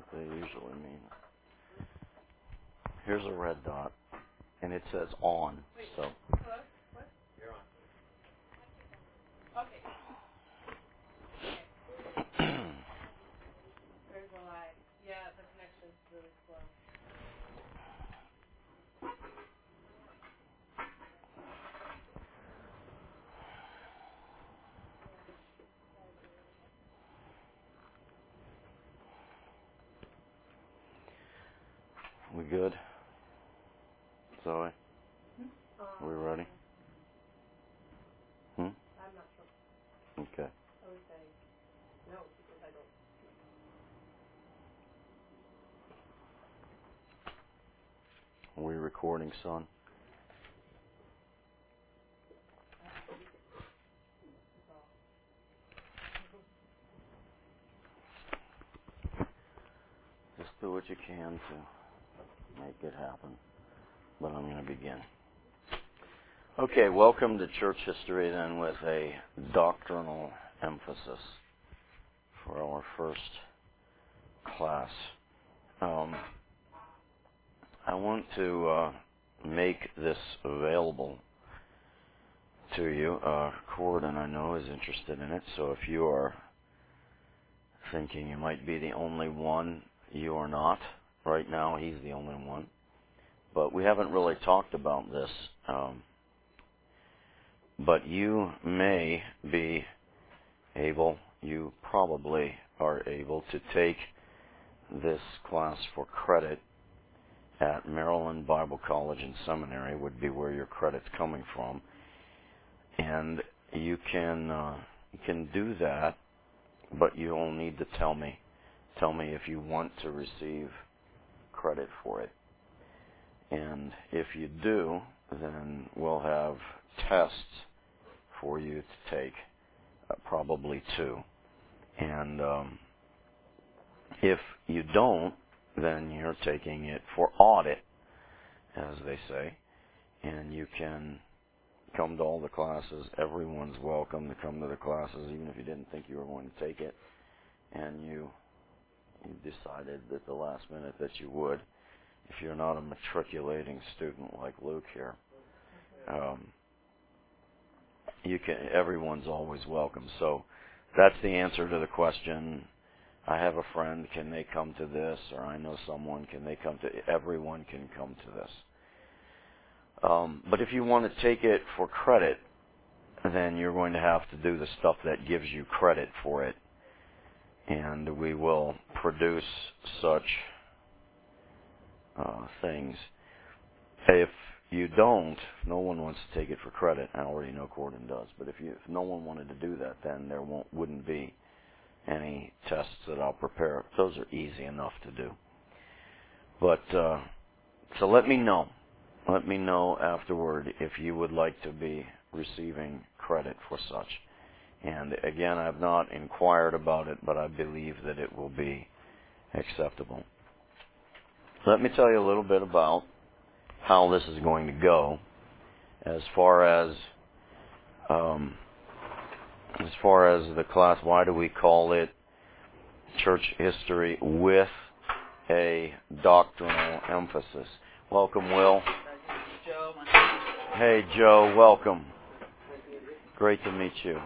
they usually mean. Here's a red dot, and it says on. So. You're on. Where's the light? Yeah, the connection's really slow. We good? Zoe? We ready? I'm not sure. Okay. I would say no, because I don't. Are we recording, son? Just do what you can to make it happen. But I'm going to begin. Okay, welcome to Church History then with a doctrinal emphasis for our first class. I want to make this available to you. Corden, I know, is interested in it, so if you are thinking you might be the only one, you are not. Right now, he's the only one. But we haven't really talked about this. But you may be able, you probably are able to take this class for credit at Maryland Bible College and Seminary, would be where your credit's coming from. And you can do that, but you'll need to tell me if you want to receive credit for it. And if you do, then we'll have tests for you to take, probably 2. And if you don't, then you're taking it for audit, as they say, and you can come to all the classes. Everyone's welcome to come to the classes, even if you didn't think you were going to take it, and you decided at the last minute that you would. If you're not a matriculating student like Luke here, everyone's always welcome. So that's the answer to the question. I have a friend, can they come to this? Or I know someone, can they come to? Everyone can come to this. But if you want to take it for credit, then you're going to have to do the stuff that gives you credit for it. And we will produce such things. If you don't, if no one wants to take it for credit, I already know Corden does, but if no one wanted to do that, then there wouldn't be any tests that I'll prepare. Those are easy enough to do. But, so let me know. Let me know afterward if you would like to be receiving credit for such. And again, I've not inquired about it, but I believe that it will be acceptable. Let me tell you a little bit about how this is going to go as far as the class. Why do we call it Church History with a doctrinal emphasis? Welcome, Will. Joe, Hey, Joe, welcome. Great to meet you.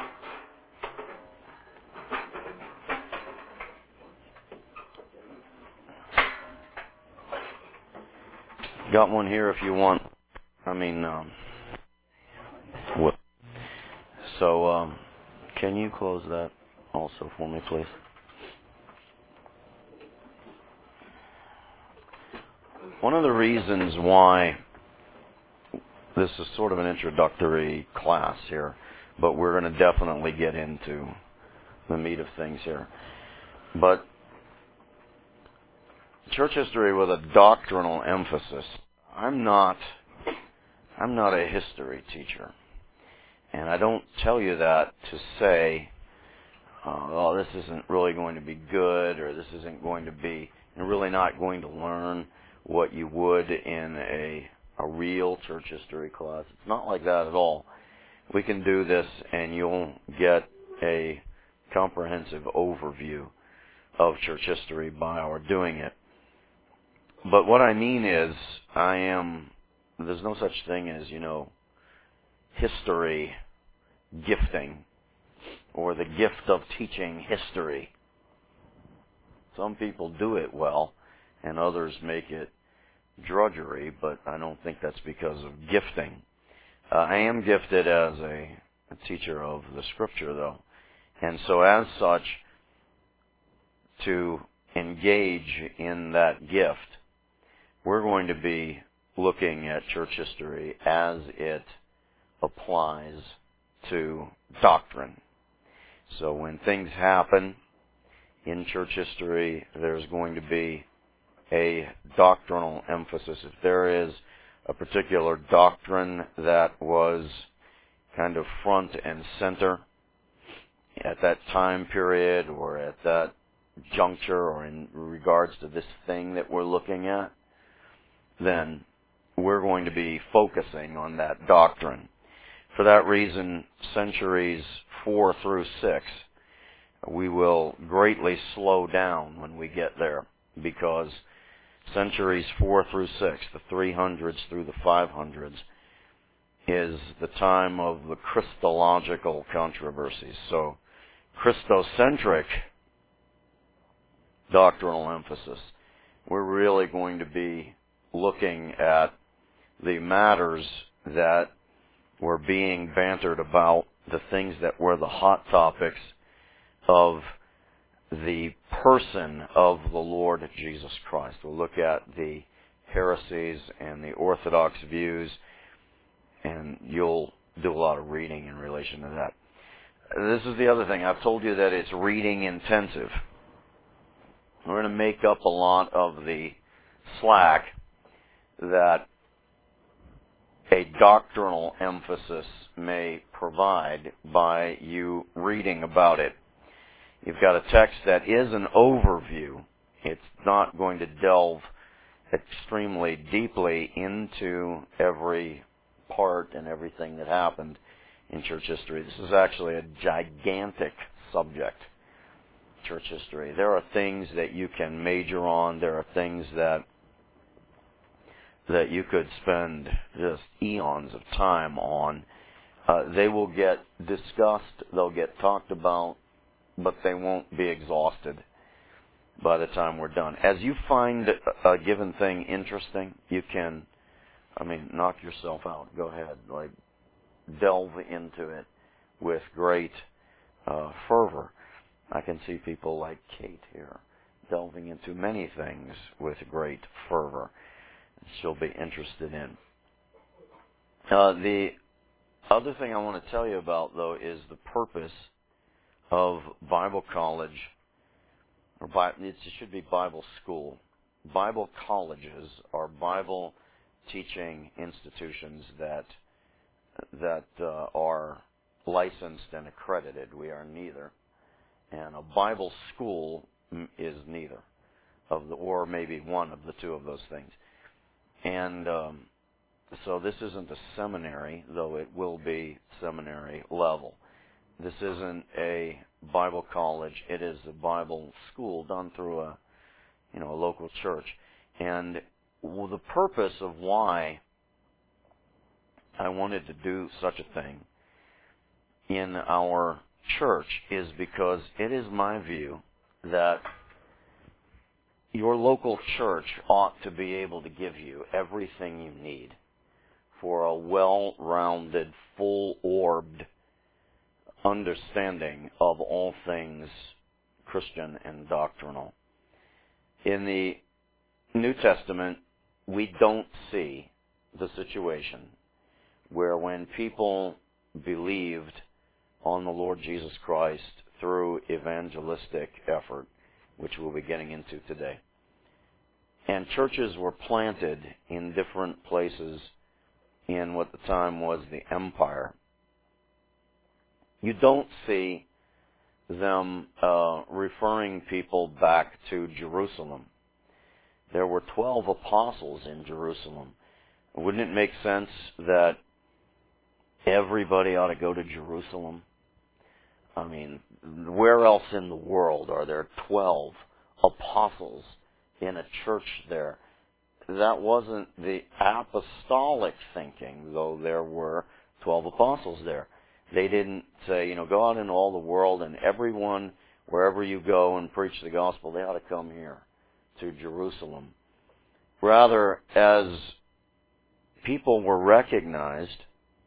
Got one here if you want. Will. So, can you close that also for me, please? One of the reasons why this is sort of an introductory class here, but we're going to definitely get into the meat of things here. But church history with a doctrinal emphasis. I'm not a history teacher. And I don't tell you that to say, oh, this isn't really going to be good, or this isn't going to be, you're really not going to learn what you would in a real church history class. It's not like that at all. We can do this and you'll get a comprehensive overview of church history by our doing it. But what I mean is, there's no such thing as, history gifting or the gift of teaching history. Some people do it well and others make it drudgery, but I don't think that's because of gifting. I am gifted as a teacher of the Scripture, though. And so as such, to engage in that gift, we're going to be looking at church history as it applies to doctrine. So when things happen in church history, there's going to be a doctrinal emphasis. If there is a particular doctrine that was kind of front and center at that time period or at that juncture or in regards to this thing that we're looking at, then we're going to be focusing on that doctrine. For that reason, centuries 4 through 6, we will greatly slow down when we get there, because centuries 4 through 6, the 300s through the 500s, is the time of the Christological controversies. So, Christocentric doctrinal emphasis. We're really going to be looking at the matters that were being bantered about, the things that were the hot topics of the person of the Lord Jesus Christ. We'll look at the heresies and the orthodox views, and you'll do a lot of reading in relation to that. This is the other thing. I've told you that it's reading intensive. We're going to make up a lot of the slack that a doctrinal emphasis may provide by you reading about it. You've got a text that is an overview. It's not going to delve extremely deeply into every part and everything that happened in church history. This is actually a gigantic subject, church history. There are things that you can major on. There are things that you could spend just eons of time on. They will get discussed, they'll get talked about, but they won't be exhausted by the time we're done. As you find a given thing interesting, you can, knock yourself out. Go ahead, delve into it with great fervor. I can see people like Kate here delving into many things with great fervor. She'll be interested in. The other thing I want to tell you about, though, is the purpose of Bible college, it should be Bible school. Bible colleges are Bible teaching institutions that are licensed and accredited. We are neither. And a Bible school is neither or maybe one of the two of those things. And so this isn't a seminary, though it will be seminary level. This isn't a Bible college. It is a Bible school done through a local church. And the purpose of why I wanted to do such a thing in our church is because it is my view that your local church ought to be able to give you everything you need for a well-rounded, full-orbed understanding of all things Christian and doctrinal. In the New Testament, we don't see the situation where when people believed on the Lord Jesus Christ through evangelistic effort, which we'll be getting into today, and churches were planted in different places in what the time was the empire, you don't see them referring people back to Jerusalem. There were 12 apostles in Jerusalem. Wouldn't it make sense that everybody ought to go to Jerusalem? where else in the world are there 12 apostles in a church there? That wasn't the apostolic thinking, though there were 12 apostles there. They didn't say, go out into all the world and everyone, wherever you go and preach the gospel, they ought to come here to Jerusalem. Rather, as people were recognized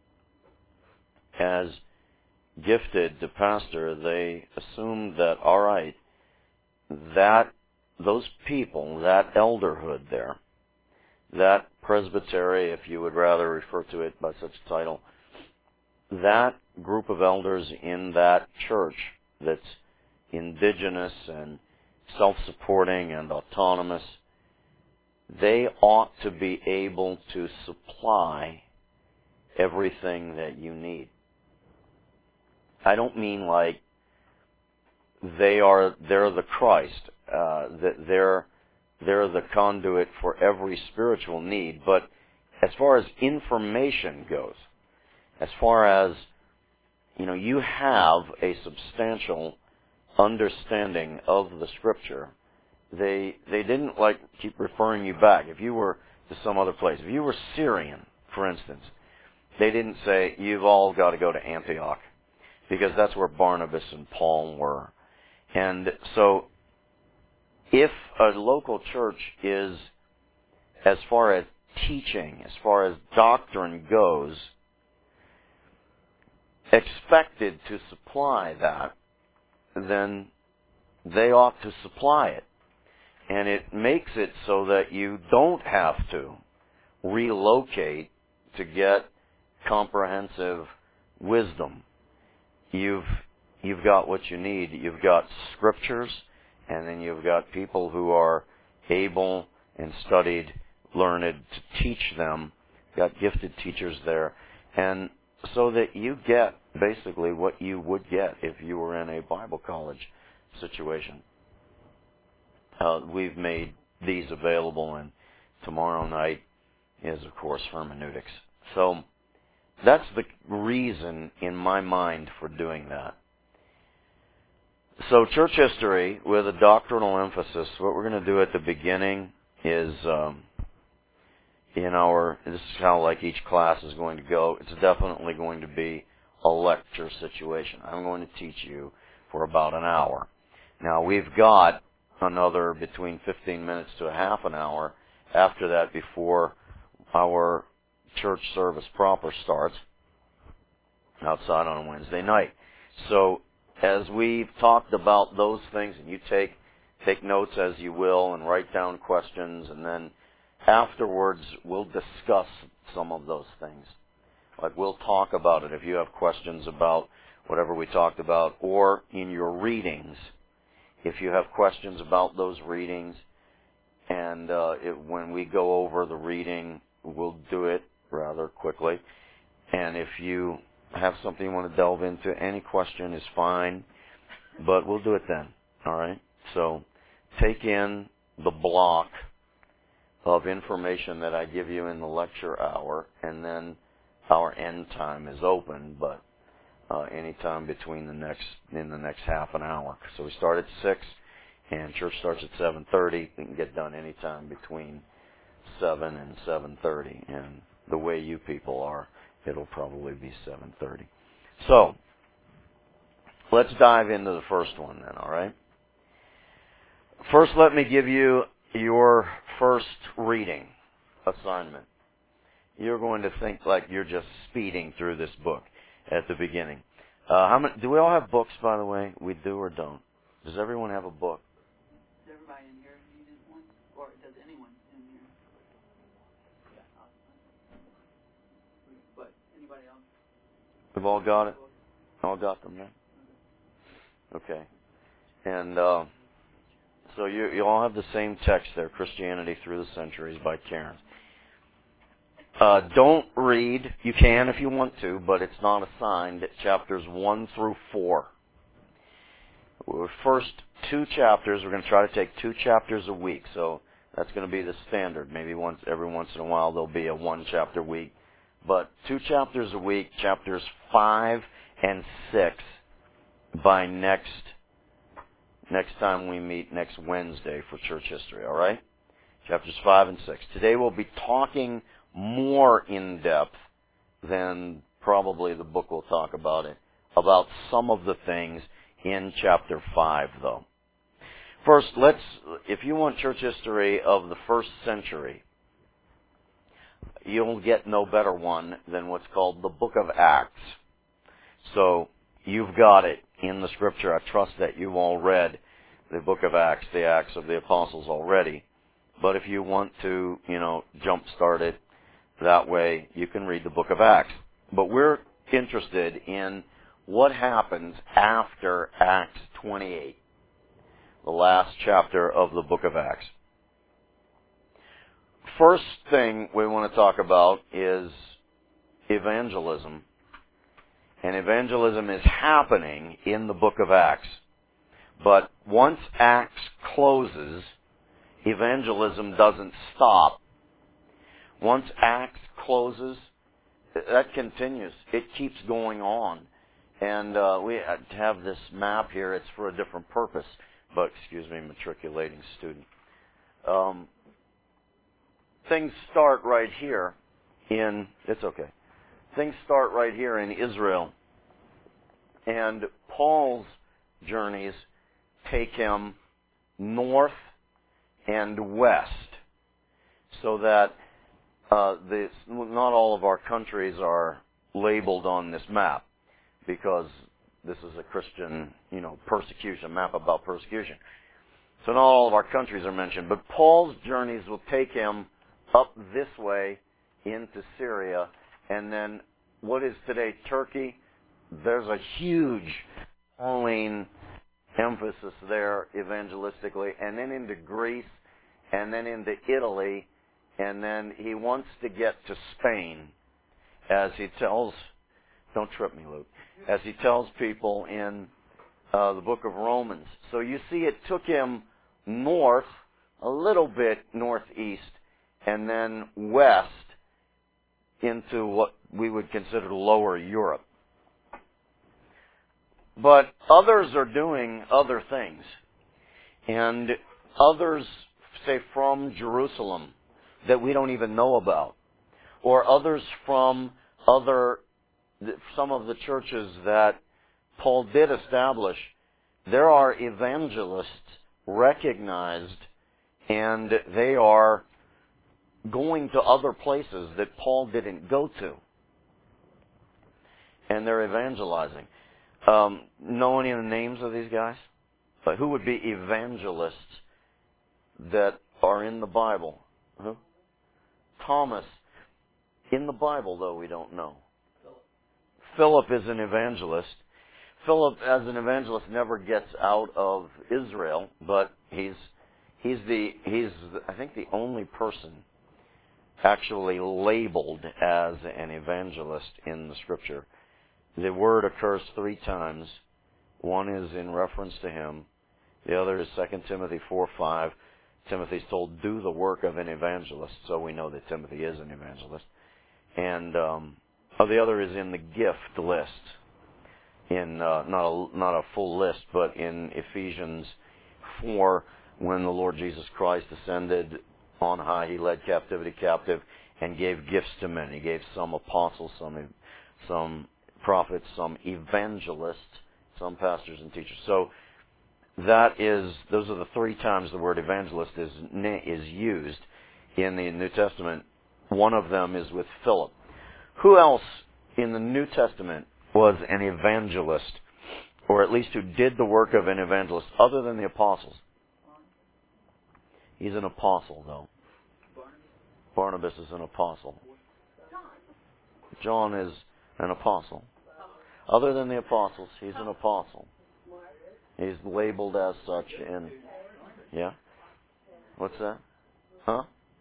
as gifted to pastor, they assumed that, all right, that those people, that elderhood there, that presbytery, if you would rather refer to it by such a title, that group of elders in that church that's indigenous and self-supporting and autonomous, they ought to be able to supply everything that you need. I don't mean like they're the Christ, that they're the conduit for every spiritual need, but as far as information goes, as far as, you have a substantial understanding of the Scripture, they didn't keep referring you back. If you were to some other place, if you were Syrian, for instance, they didn't say, you've all got to go to Antioch, because that's where Barnabas and Paul were. And so, if a local church is, as far as teaching, as far as doctrine goes, expected to supply that, then they ought to supply it. And it makes it so that you don't have to relocate to get comprehensive wisdom. You've got what you need. You've got scriptures, and then you've got people who are able and studied, learned to teach them. You've got gifted teachers there. And so that you get basically what you would get if you were in a Bible college situation. We've made these available, and tomorrow night is, of course, hermeneutics. So that's the reason in my mind for doing that. So church history with a doctrinal emphasis. What we're going to do at the beginning is this is how each class is going to go. It's definitely going to be a lecture situation. I'm going to teach you for about an hour. Now we've got another between 15 minutes to a half an hour after that before our church service proper starts outside on a Wednesday night. So as we've talked about those things, and you take notes as you will and write down questions, and then afterwards we'll discuss some of those things. We'll talk about it if you have questions about whatever we talked about, or in your readings, if you have questions about those readings, and when we go over the reading, we'll do it rather quickly. And if you have something you want to delve into, any question is fine, but we'll do it then. All right? So take in the block of information that I give you in the lecture hour, and then our end time is open, but any time between in the next half an hour. So we start at 6, and church starts at 7:30. We can get done any time between 7 and 7:30, and the way you people are, it'll probably be 7:30. So let's dive into the first one then, all right? First, let me give you your first reading assignment. You're going to think like you're just speeding through this book at the beginning. Do we all have books, by the way? We do or don't? Does everyone have a book? Does everybody in here need one? Or does anyone in here? Yeah. But anybody else? We've all got it? All got them then? Okay. And so you all have the same text there, Christianity Through the Centuries by Cairns. Don't read. You can if you want to, but it's not assigned. Chapters 1 through 4. First 2 chapters, we're going to try to take 2 chapters a week. So that's going to be the standard. Maybe every once in a while there'll be a 1-chapter week. But 2 chapters a week, chapters 5 and 6. by next time we meet next Wednesday for church history, all right? Chapters 5 and 6. Today we'll be talking more in depth than probably the book will talk about it, about some of the things in chapter 5, though. First, if you want church history of the first century, you'll get no better one than what's called the book of Acts. So, you've got it in the scripture. I trust that you've all read the book of Acts, the Acts of the Apostles already. But if you want to, jumpstart it that way, you can read the book of Acts. But we're interested in what happens after Acts 28, the last chapter of the book of Acts. First thing we want to talk about is evangelism. And evangelism is happening in the book of Acts. But once Acts closes, evangelism doesn't stop. Once Acts closes, that continues. It keeps going on. And we have this map here. It's for a different purpose. But, matriculating student. Things start right here Things start right here in Israel. And Paul's journeys take him north and west, so that not all of our countries are labeled on this map, because this is a Christian, persecution, map about persecution. So not all of our countries are mentioned, but Paul's journeys will take him up this way into Syria, and then what is today Turkey. There's a huge Pauline emphasis there evangelistically, and then into Greece, and then into Italy, and then he wants to get to Spain, as he tells, don't trip me, Luke, as he tells people in the book of Romans. So you see, it took him north, a little bit northeast, and then west into what we would consider lower Europe. But others are doing other things. And others, say, from Jerusalem that we don't even know about. Or others from some of the churches that Paul did establish. There are evangelists recognized, and they are going to other places that Paul didn't go to. And they're evangelizing. Know any of the names of these guys? But who would be evangelists that are in the Bible? Who? Thomas. In the Bible, though, we don't know. Philip is an evangelist. Philip, as an evangelist, never gets out of Israel, but he's I think the only person actually labeled as an evangelist in the Scripture. The word occurs 3 times. One is in reference to him. The other is 2 Timothy 4:5. Timothy's told, do the work of an evangelist. So we know that Timothy is an evangelist. And the other is in the gift list. In not a full list, but in Ephesians 4, when the Lord Jesus Christ ascended on high, he led captivity captive and gave gifts to men. He gave some apostles, some prophets, some evangelists, some pastors and teachers. So those are the 3 times the word evangelist is used in the New Testament. One of them is with Philip. Who else in the New Testament was an evangelist, or at least who did the work of an evangelist, other than the apostles? He's an apostle, though. Barnabas is an apostle. John is an apostle. Other than the apostles, he's an apostle. He's labeled as such in... Yeah? What's that? Huh?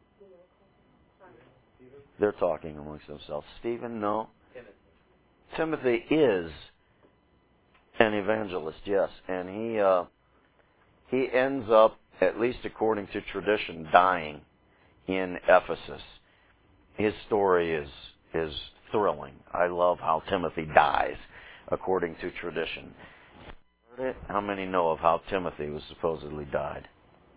They're talking amongst themselves. Stephen, no. Timothy is an evangelist, yes. And he ends up, at least according to tradition, dying in Ephesus. His story is thrilling. I love how Timothy dies, according to tradition. How many know of how Timothy was supposedly died?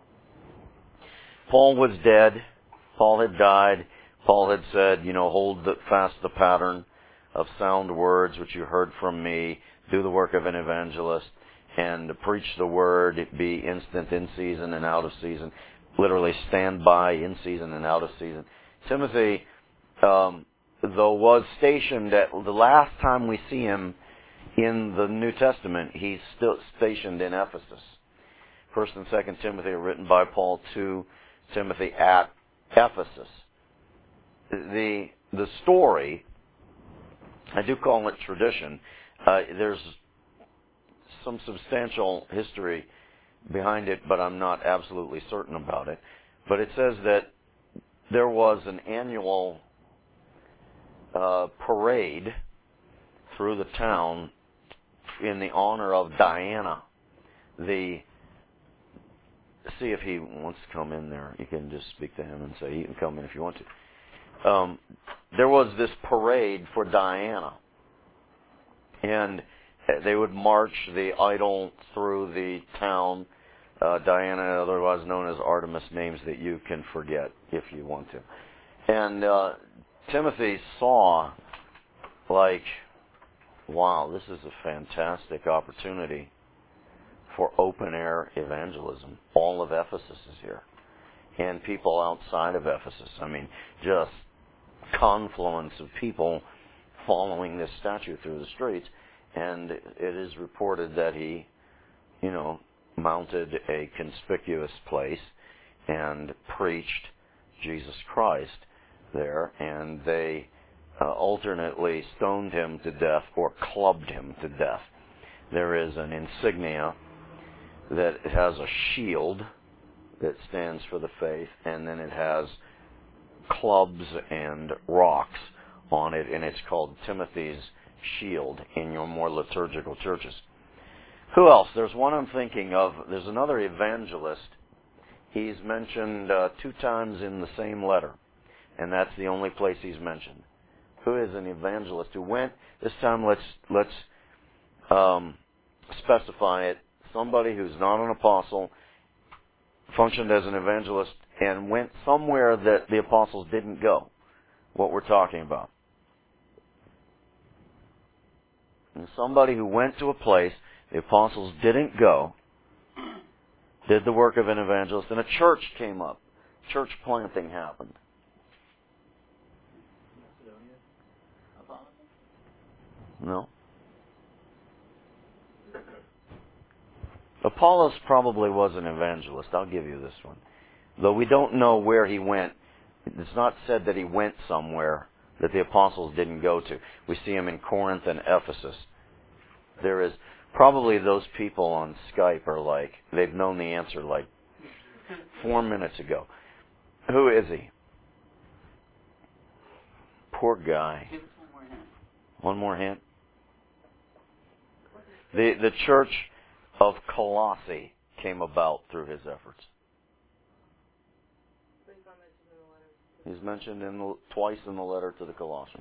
Paul was dead. Paul had died. Paul had said, hold fast the pattern of sound words which you heard from me. Do the work of an evangelist and preach the word. Be instant in season and out of season. Literally stand by in season and out of season. Timothy, though, was stationed at the last time we see him in the New Testament, he's still stationed in Ephesus. 1st and 2nd Timothy are written by Paul to Timothy at Ephesus. The story, I do call it tradition. There's some substantial history behind it, but I'm not absolutely certain about it. But it says that there was an annual parade through the town in the honor of Diana. See if he wants to come in there. You can just speak to him and say, you can come in if you want to. There was this parade for Diana. And they would march the idol through the town. Diana, otherwise known as Artemis, names that you can forget if you want to. And Timothy saw, wow, this is a fantastic opportunity for open-air evangelism. All of Ephesus is here. And people outside of Ephesus. Just confluence of people following this statue through the streets. And it is reported that he, mounted a conspicuous place and preached Jesus Christ there. And they alternately stoned him to death or clubbed him to death. There is an insignia that has a shield that stands for the faith, and then it has clubs and rocks on it, and it's called Timothy's shield in your more liturgical churches. Who else? There's one I'm thinking of. There's another evangelist. He's mentioned 2 times in the same letter, and that's the only place he's mentioned. Who is an evangelist who went? This time, let's specify it. Somebody who's not an apostle, functioned as an evangelist, and went somewhere that the apostles didn't go. What we're talking about. And somebody who went to a place the apostles didn't go, did the work of an evangelist, and a church came up. Church planting happened. No. Apollos probably was an evangelist. I'll give you this one. Though we don't know where he went. It's not said that he went somewhere that the apostles didn't go to. We see him in Corinth and Ephesus. There is probably those people on Skype are they've known the answer 4 minutes ago. Who is he? Poor guy. Give us one more hint. One more hint? The church of Colossae came about through his efforts. He's mentioned twice in the letter to the Colossians.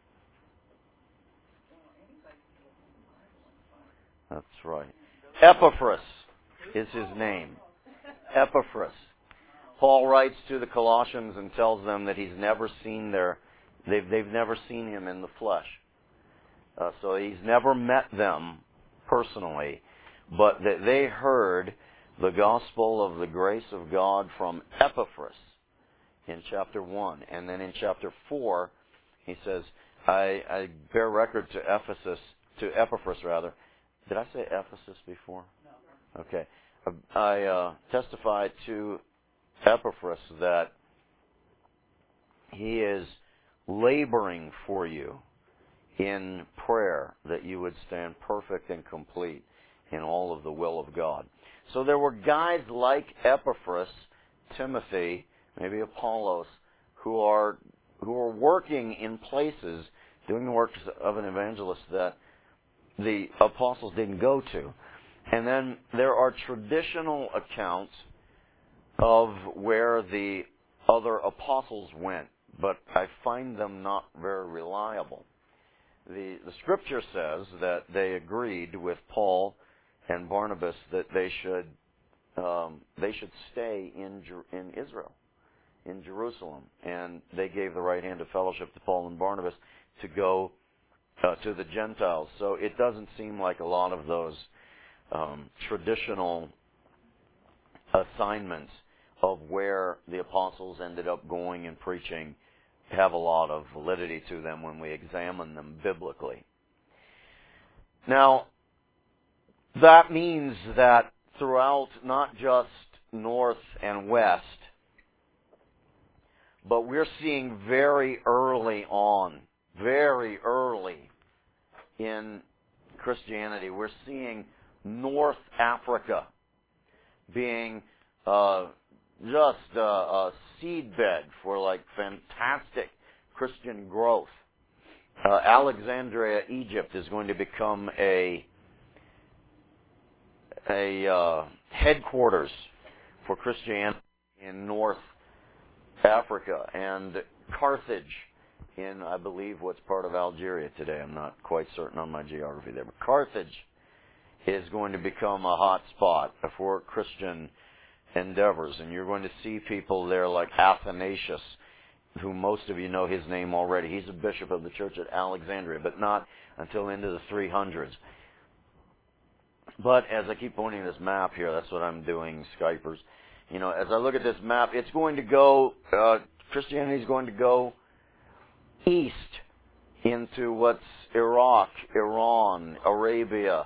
That's right. Epaphras is his name. Epaphras. Paul writes to the Colossians and tells them that he's never seen they've never seen him in the flesh. So he's never met them personally, but that they heard the gospel of the grace of God from Epaphras in chapter 1. And then in chapter 4, he says, I bear record to Epaphras rather. Did I say Ephesus before? No. Okay. I testified to Epaphras that he is laboring for you in prayer that you would stand perfect and complete in all of the will of God. So there were guys like Epaphras, Timothy, maybe Apollos, who are working in places, doing the works of an evangelist that the apostles didn't go to. And then there are traditional accounts of where the other apostles went, but I find them not very reliable. The Scripture says that they agreed with Paul and Barnabas that they should stay in Israel, in Jerusalem, and they gave the right hand of fellowship to Paul and Barnabas to go to the Gentiles. So it doesn't seem like a lot of those traditional assignments of where the apostles ended up going and preaching have a lot of validity to them when we examine them biblically. Now, that means that throughout not just north and west, but we're seeing very early in Christianity, we're seeing North Africa being just a seedbed for like fantastic Christian growth. Alexandria, Egypt, is going to become a headquarters for Christianity in North Africa, and Carthage in, I believe, what's part of Algeria today. I'm not quite certain on my geography there, but Carthage is going to become a hot spot for Christian endeavors, and you're going to see people there like Athanasius, who most of you know his name already. He's a bishop of the church at Alexandria, but not until into the 300s. But as I keep pointing this map here, that's what I'm doing, Skypers. You know, as I look at this map, it's going to go, Christianity is going to go east into what's Iraq, Iran, Arabia.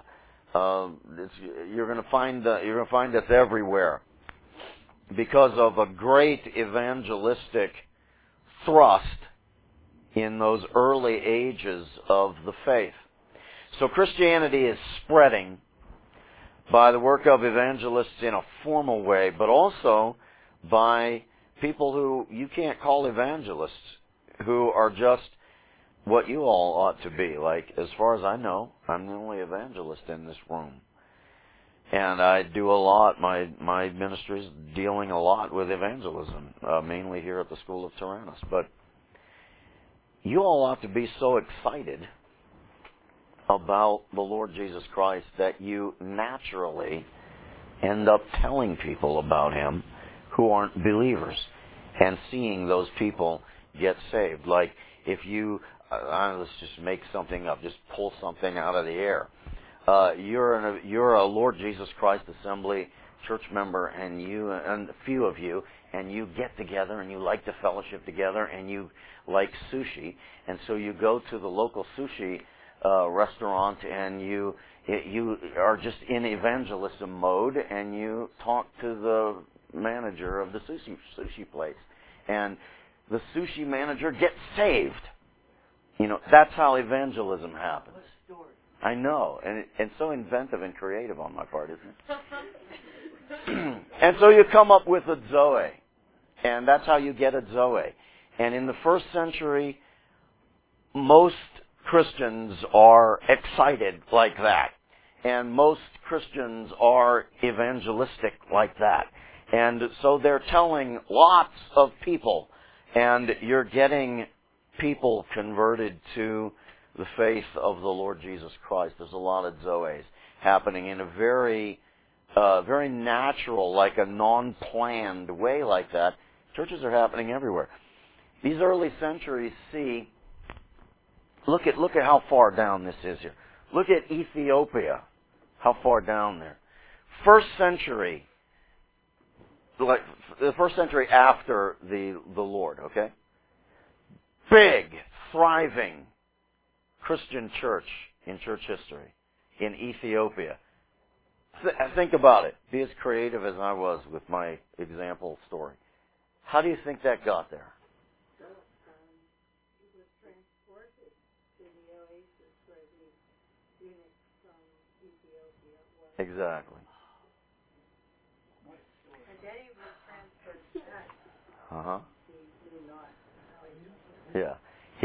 You're going to find this everywhere because of a great evangelistic thrust in those early ages of the faith. So Christianity is spreading by the work of evangelists in a formal way, but also by people who you can't call evangelists, who are just what you all ought to be. Like, as far as I know, I'm the only evangelist in this room. And I do a lot, my ministry is dealing a lot with evangelism, mainly here at the School of Tyrannus. But you all ought to be so excited about the Lord Jesus Christ that you naturally end up telling people about Him who aren't believers and seeing those people get saved. Like if you, let's just make something up, just pull something out of the air. You're a Lord Jesus Christ Assembly church member, and a few of you, and you get together and you like to fellowship together, and you like sushi, and so you go to the local sushi restaurant, and you are just in evangelism mode, and you talk to the manager of the sushi place, and the sushi manager gets saved. You know, that's how evangelism happens. I know, and it's so inventive and creative on my part, isn't it? And so you come up with a Zoe, and that's how you get a Zoe. And in the first century, most Christians are excited like that, and most Christians are evangelistic like that. And so they're telling lots of people, and you're getting people converted to the faith of the Lord Jesus Christ. There's a lot of Zoes happening in a very natural, like a non-planned way like that. Churches are happening everywhere. These early centuries see, look at how far down this is here. Look at Ethiopia, how far down there. First century, like the first century after the Lord, okay? Big, thriving Christian church in church history in Ethiopia. Think about it. Be as creative as I was with my example story. How do you think that got there? It was transported to the oasis where the eunuch from Ethiopia was. Exactly. And Daddy was transferred back. Uh-huh. He knew not. Yeah.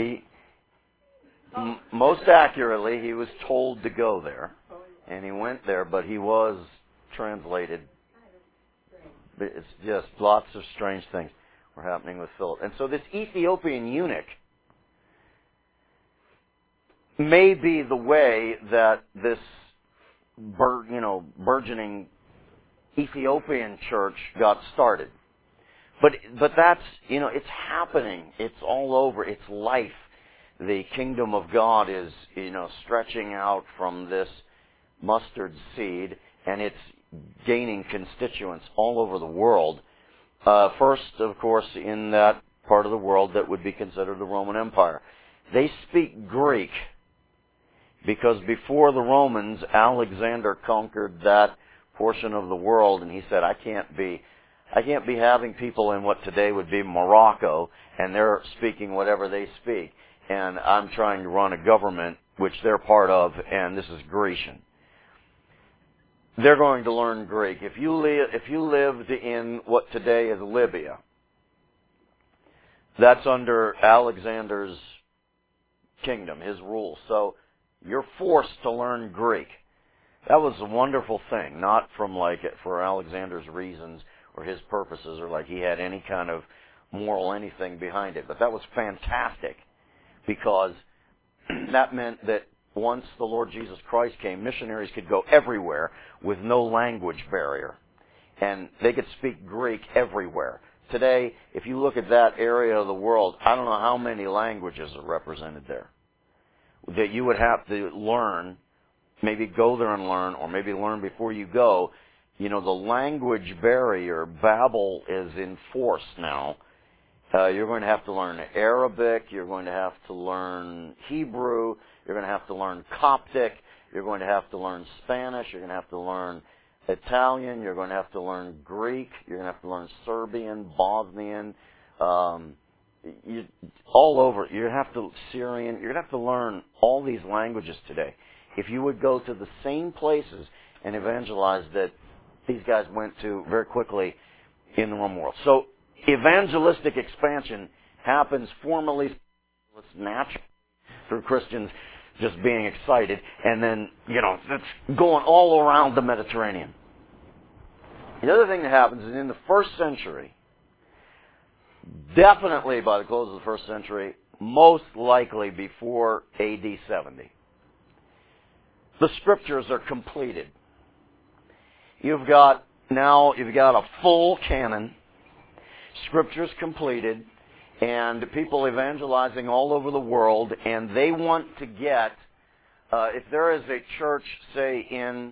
Most accurately, he was told to go there, and he went there, but he was translated. It's just lots of strange things were happening with Philip. And so this Ethiopian eunuch may be the way that this burgeoning Ethiopian church got started. But that's, it's happening. It's all over. It's life. The kingdom of God is, stretching out from this mustard seed, and it's gaining constituents all over the world. First, of course, in that part of the world that would be considered the Roman Empire. They speak Greek because before the Romans, Alexander conquered that portion of the world, and he said, I can't be having people in what today would be Morocco, and they're speaking whatever they speak, and I'm trying to run a government which they're part of, and this is Grecian. They're going to learn Greek. If you lived in what today is Libya, that's under Alexander's kingdom, his rule. So you're forced to learn Greek. That was a wonderful thing, not for Alexander's reasons or his purposes, or like he had any kind of moral anything behind it. But that was fantastic, because that meant that once the Lord Jesus Christ came, missionaries could go everywhere with no language barrier. And they could speak Greek everywhere. Today, if you look at that area of the world, I don't know how many languages are represented there that you would have to learn, maybe go there and learn, or maybe learn before you go. The language barrier, Babel, is in force now. You're going to have to learn Arabic, you're going to have to learn Hebrew, you're going to have to learn Coptic, you're going to have to learn Spanish, you're going to have to learn Italian, you're going to have to learn Greek, you're going to have to learn Serbian, Bosnian, all over. You're going to have to Syrian, you're going to have to learn all these languages today. If you would go to the same places and evangelize that these guys went to very quickly in the Roman world. So evangelistic expansion happens formally, naturally, through Christians just being excited, and then, it's going all around the Mediterranean. The other thing that happens is in the first century, definitely by the close of the first century, most likely before AD 70, the scriptures are completed. You've got a full canon, scriptures completed, and people evangelizing all over the world, and they want to get, if there is a church, say in,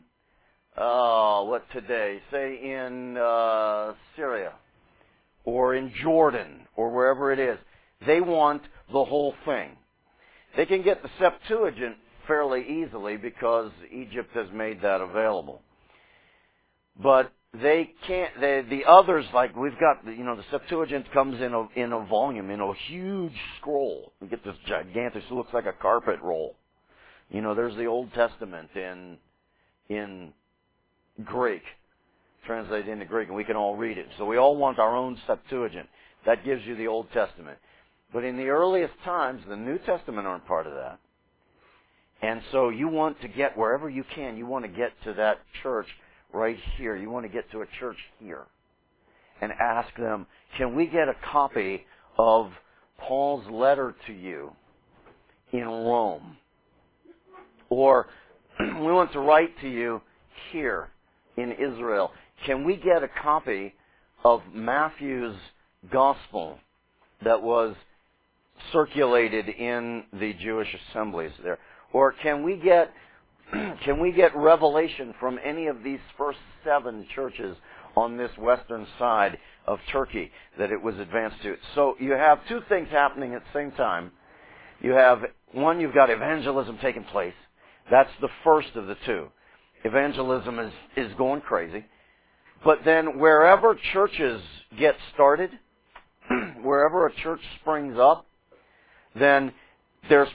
Syria, or in Jordan, or wherever it is, they want the whole thing. They can get the Septuagint fairly easily because Egypt has made that available. But they can't, the others, like we've got, the Septuagint comes in a volume, in a huge scroll. We get this gigantic, it looks like a carpet roll. There's the Old Testament in Greek, translated into Greek, and we can all read it. So we all want our own Septuagint. That gives you the Old Testament. But in the earliest times, the New Testament aren't part of that. And so you want to get, wherever you can, you want to get to that church right here. You want to get to a church here and ask them, can we get a copy of Paul's letter to you in Rome? Or we want to write to you here in Israel. Can we get a copy of Matthew's gospel that was circulated in the Jewish assemblies there? Or can we get revelation from any of these first 7 churches on this western side of Turkey that it was advanced to? So you have 2 things happening at the same time. You have, one, you've got evangelism taking place. That's the first of the 2. Evangelism is going crazy. But then wherever churches get started, wherever a church springs up, then there's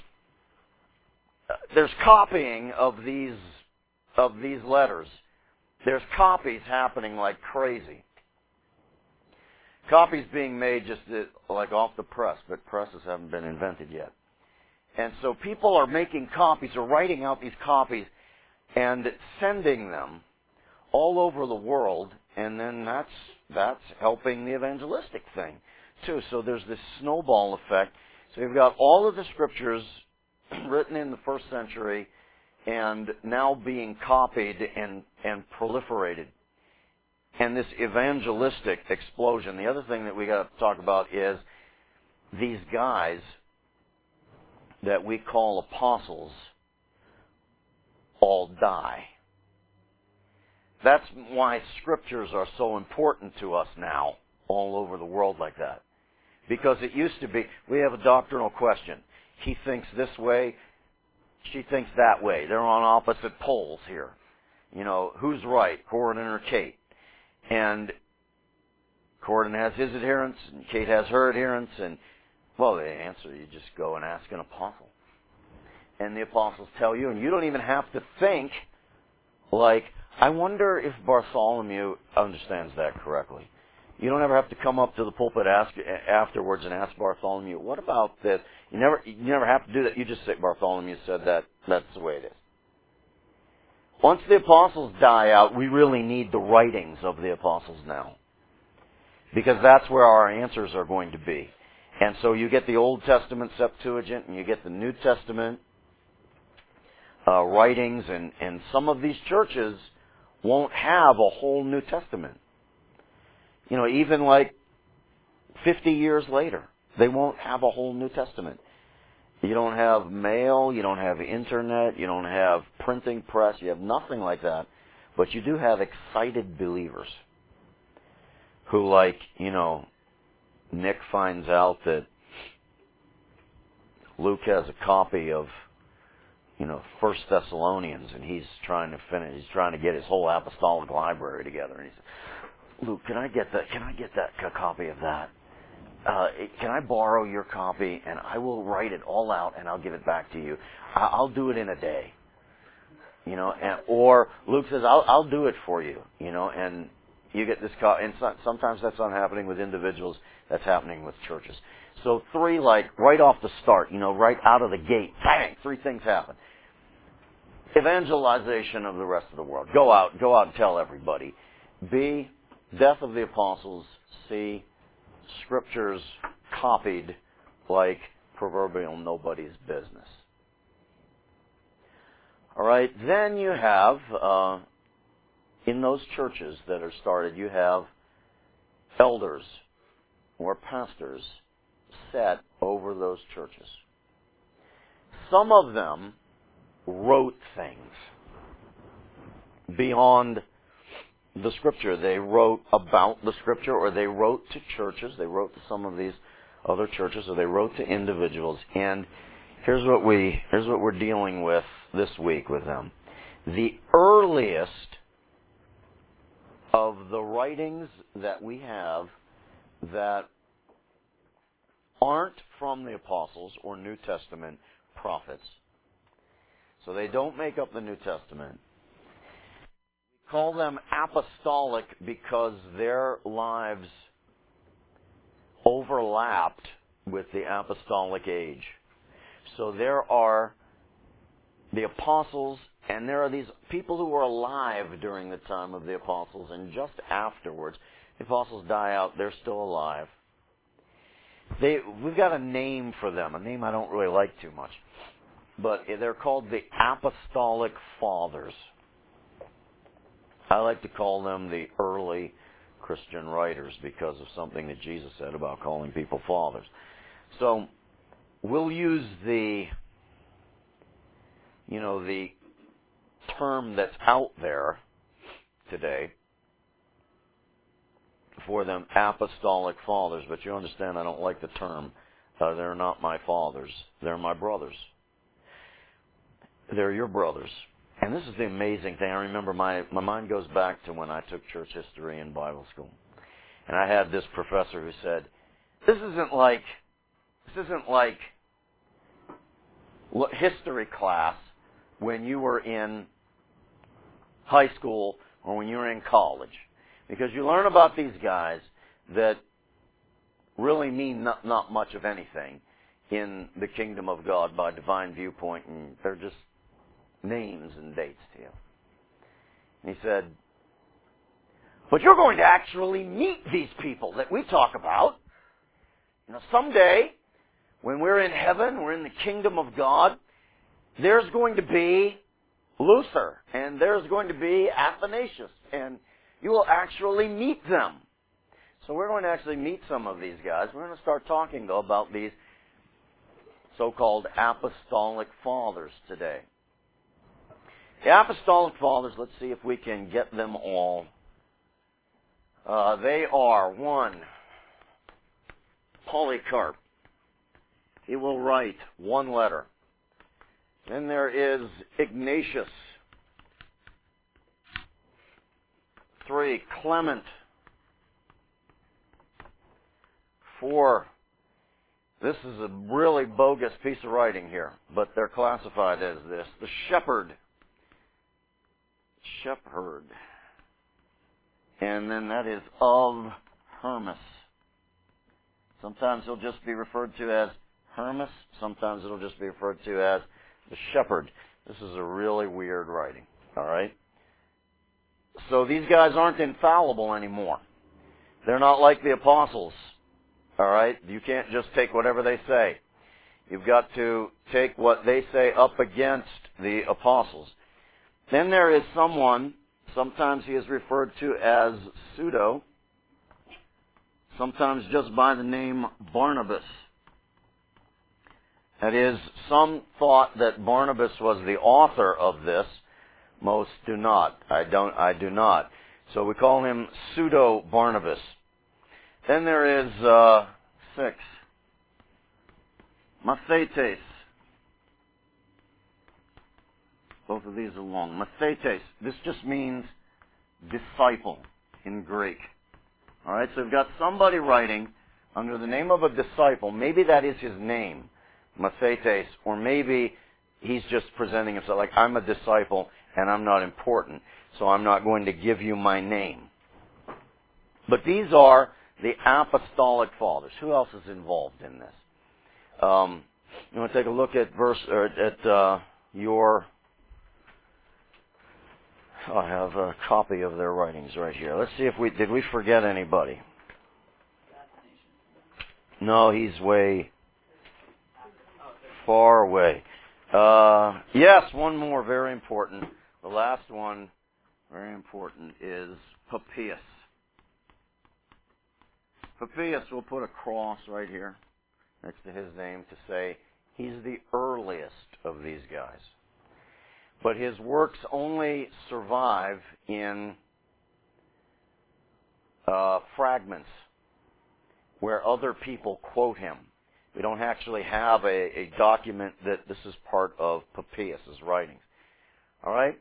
copying of these letters. There's copies happening like crazy. Copies being made just like off the press, but presses haven't been invented yet. And so people are making copies or writing out these copies and sending them all over the world, and then that's helping the evangelistic thing too. So there's this snowball effect. So you've got all of the scriptures written in the first century, and now being copied and proliferated. And this evangelistic explosion. The other thing that we got to talk about is these guys that we call apostles all die. That's why scriptures are so important to us now all over the world like that. Because it used to be, we have a doctrinal question. He thinks this way, she thinks that way. They're on opposite poles here. You know, who's right, Corydon or Kate? And Corydon has his adherents, and Kate has her adherents, and, well, the answer, you just go and ask an apostle. And the apostles tell you, and you don't even have to think, like, I wonder if Bartholomew understands that correctly. You don't ever have to come up to the pulpit afterwards and ask Bartholomew, what about this? You never have to do that. You just say, Bartholomew said that. That's the way it is. Once the apostles die out, we really need the writings of the apostles now. Because that's where our answers are going to be. And so you get the Old Testament Septuagint and you get the New Testament writings, and some of these churches won't have a whole New Testament. You know, even like 50 years later, they won't have a whole New Testament. You don't have mail, you don't have internet, you don't have printing press, you have nothing like that. But you do have excited believers who, like, you know, Nick finds out that Luke has a copy of, you know, 1 Thessalonians, and he's trying to get his whole apostolic library together. And he says, Luke, can I get that copy of that? Can I borrow your copy, and I will write it all out, and I'll give it back to you. I'll do it in a day. You know, or Luke says, I'll do it for you. You know, and you get this copy. And sometimes that's not happening with individuals. That's happening with churches. So 3, like, right off the start, you know, right out of the gate, bang, 3 things happen. Evangelization of the rest of the world. Go out and tell everybody. B, death of the apostles. C, scriptures copied like proverbial nobody's business. All right, then you have, in those churches that are started, you have elders or pastors set over those churches. Some of them wrote things beyond the Scripture. They wrote about the Scripture, or they wrote to churches. They wrote to some of these other churches, or they wrote to individuals. And here's what we're dealing with this week with them. The earliest of the writings that we have that aren't from the apostles or New Testament prophets, so they don't make up the New Testament. We call them apostolic because their lives overlapped with the apostolic age. So there are the apostles, and there are these people who were alive during the time of the apostles, and just afterwards, the apostles die out, they're still alive. We've got a name for them, a name I don't really like too much. But they're called the Apostolic Fathers. I like to call them the early Christian writers because of something that Jesus said about calling people fathers. So we'll use the term that's out there today for them, Apostolic Fathers. But you understand, I don't like the term. They're not my fathers. They're my brothers. They're your brothers. And this is the amazing thing. I remember my mind goes back to when I took church history in Bible school. And I had this professor who said, this isn't like history class when you were in high school or when you were in college. Because you learn about these guys that really mean not much of anything in the kingdom of God by divine viewpoint, and they're just names and dates to you. And he said, but you're going to actually meet these people that we talk about. You know, someday, when we're in heaven, we're in the kingdom of God, there's going to be Luther, and there's going to be Athanasius, and you will actually meet them. So we're going to actually meet some of these guys. We're going to start talking, though, about these so-called apostolic fathers today. The apostolic fathers, let's see if we can get them all. They are, 1, Polycarp. He will write 1 letter. Then there is Ignatius. 3, Clement. 4, this is a really bogus piece of writing here, but they're classified as this. The Shepherd. And then that is of Hermas. Sometimes he'll just be referred to as Hermas. Sometimes it'll just be referred to as the Shepherd. This is a really weird writing. All right? So these guys aren't infallible anymore. They're not like the apostles. All right? You can't just take whatever they say. You've got to take what they say up against the apostles. Then there is someone, sometimes he is referred to as pseudo, sometimes just by the name Barnabas. That is, some thought that Barnabas was the author of this. Most do not. I do not. So we call him pseudo Barnabas. Then there is 6, Mathetes. Both of these are long. Mathetes. This just means disciple in Greek. All right, so we've got somebody writing under the name of a disciple. Maybe that is his name, Mathetes, or maybe he's just presenting himself like, I'm a disciple and I'm not important, so I'm not going to give you my name. But these are the apostolic fathers. Who else is involved in this? You want to take a look at I have a copy of their writings right here. Let's see if did we forget anybody? No, he's way far away. Yes, one more, very important. The last one, very important, is Papias. Papias, we'll put a cross right here next to his name to say he's the earliest of these guys. But his works only survive in fragments where other people quote him. We don't actually have a document that this is part of Papias' writings. All right?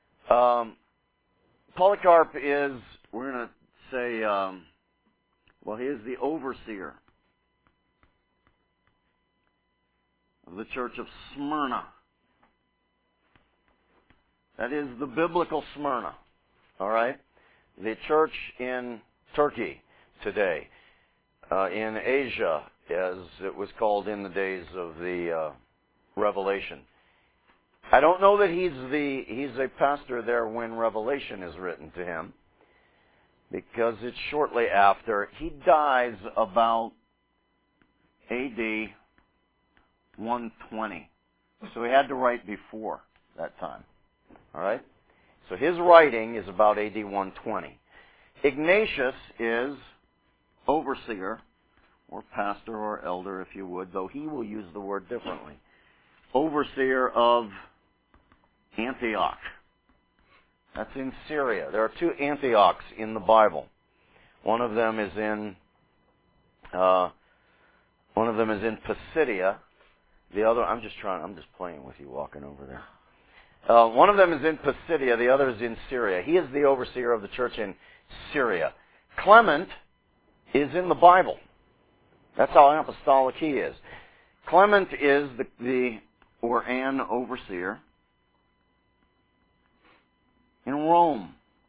Polycarp is, we're going to say, he is the overseer of the church of Smyrna. That is the biblical Smyrna. All right? The church in Turkey today, in Asia, as it was called in the days of the Revelation. I don't know that he's a pastor there when Revelation is written to him, because it's shortly after. He dies about AD 120. So he had to write before that time. All right? So his writing is about AD 120. Ignatius is overseer, or pastor or elder, if you would, though he will use the word differently. Overseer of Antioch. That's in Syria. There are 2 Antiochs in the Bible. One of them is in Pisidia. The other, I'm just playing with you walking over there. One of them is in Pisidia. The other is in Syria. He is the overseer of the church in Syria. Clement is in the Bible. That's how apostolic he is. Clement is an overseer in Rome.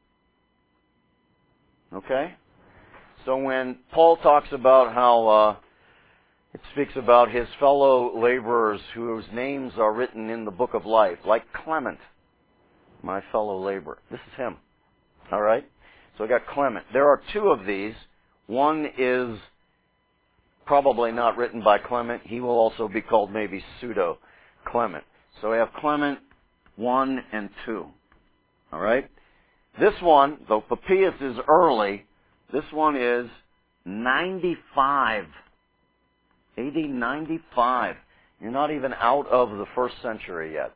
Okay? So when Paul talks about how it speaks about his fellow laborers whose names are written in the book of life, like Clement, my fellow laborer. This is him. All right? So we got Clement. There are 2 of these. One is probably not written by Clement. He will also be called maybe pseudo Clement. So we have Clement 1 and 2. All right? This one, though Papias is early, this one is 95. AD 95. You're not even out of the first century yet.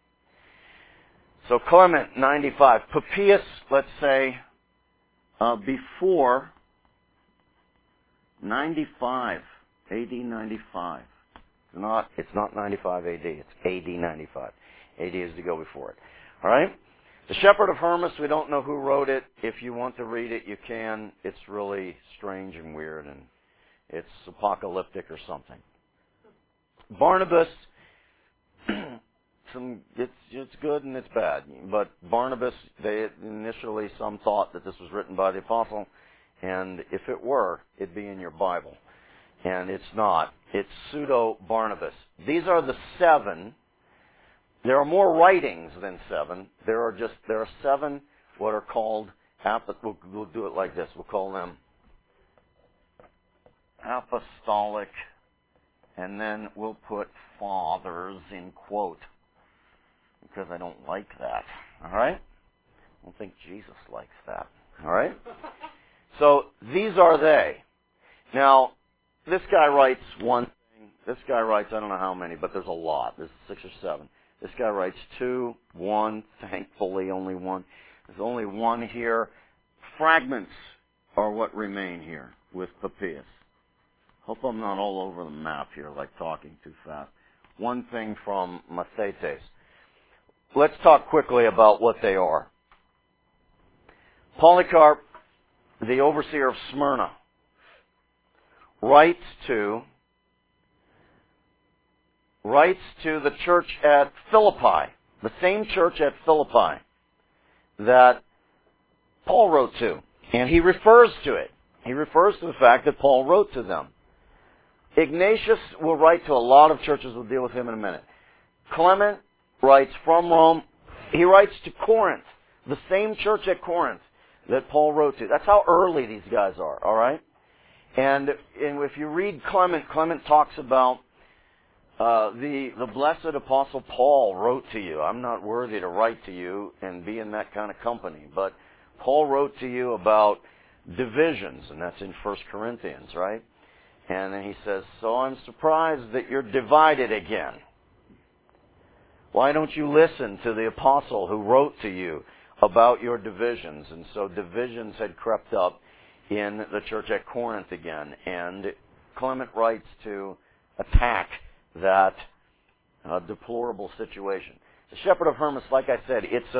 So Clement, 95. Papias, let's say, before 95. AD 95. It's not 95 AD. It's AD 95. AD is to go before it. All right? The Shepherd of Hermas, we don't know who wrote it. If you want to read it, you can. It's really strange and weird, and it's apocalyptic or something. Barnabas, it's good and it's bad. But Barnabas, initially some thought that this was written by the apostle, and if it were, it'd be in your Bible. And it's not. It's pseudo-Barnabas. These are the 7. There are more writings than 7. There are 7 what are called, we'll do it like this. We'll call them apostolic, and then we'll put fathers in quote, because I don't like that. All right? I don't think Jesus likes that. All right? So these are they. Now, this guy writes one thing. This guy writes, I don't know how many, but there's a lot. There's 6 or 7. This guy writes 2, 1, thankfully only 1. There's only 1 here. Fragments are what remain here with Papias. Hope I'm not all over the map here, like talking too fast. One thing from Mathetes. Let's talk quickly about what they are. Polycarp, the overseer of Smyrna, writes to the church at Philippi, the same church at Philippi that Paul wrote to. And he refers to it. He refers to the fact that Paul wrote to them. Ignatius will write to a lot of churches. We'll deal with him in a minute. Clement writes from Rome. He writes to Corinth, the same church at Corinth that Paul wrote to. That's how early these guys are, all right? And if you read Clement talks about the blessed apostle Paul wrote to you. I'm not worthy to write to you and be in that kind of company. But Paul wrote to you about divisions, and that's in 1 Corinthians, right? And then he says, so I'm surprised that you're divided again. Why don't you listen to the apostle who wrote to you about your divisions? And so divisions had crept up in the church at Corinth again. And Clement writes to attack that deplorable situation. The Shepherd of Hermas, like I said, it's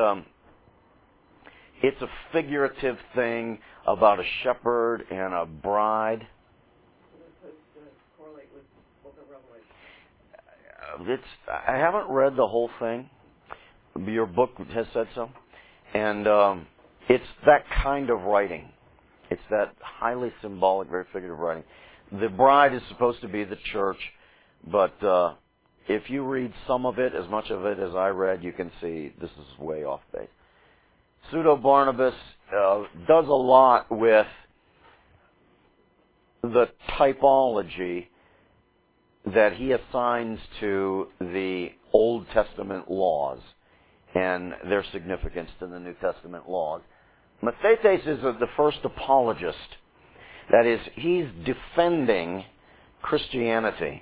a figurative thing about a shepherd and a bride. Correlate with Book of Revelation. I haven't read the whole thing. Your book has said so. And it's that kind of writing. It's that highly symbolic, very figurative writing. The bride is supposed to be the church, but if you read some of it, as much of it as I read, you can see this is way off base. Pseudo-Barnabas does a lot with the typology that he assigns to the Old Testament laws and their significance to the New Testament laws. Mathetes is the first apologist. That is, he's defending Christianity.